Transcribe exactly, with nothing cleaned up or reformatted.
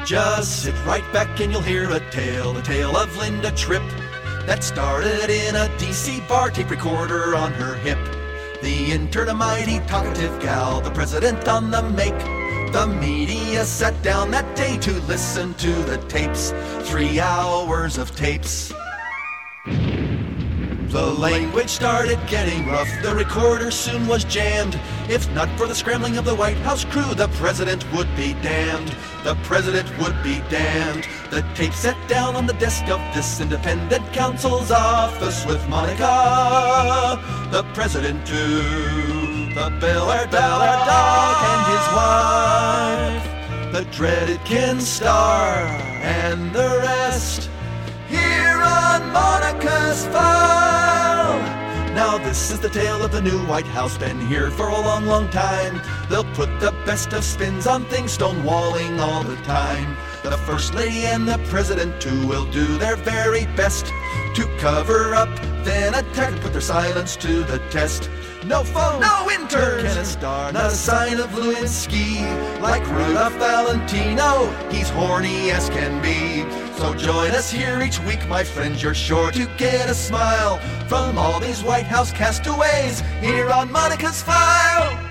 Just sit right back and you'll hear a tale, the tale of Linda Tripp, that started in a D C bar, tape recorder on her hip. The intern, a mighty talkative gal, the president on the make. The media sat down that day to listen to the tapes, three hours of tapes. The language started getting rough, the recorder soon was jammed. If not for the scrambling of the White House crew, the president would be damned. The president would be damned. The tape sat down on the desk of this independent counsel's office with Monica, the president too, the Ballard Ballard dog and his wife, the dreaded Ken Starr, and the rest, here on Monica's File. Now this is the tale of the new White House, been here for a long, long time. They'll put the best of spins on things, stonewalling all the time. The First Lady and the President too will do their very best to cover up, then attack and put their silence to the test. No phone, no intern, Ken Starr, not a sign of Lewinsky. Like Rudolph Valentino, he's horny as can be. So join us here each week, my friends, you're sure to get a smile from all these White House castaways here on Monica's File.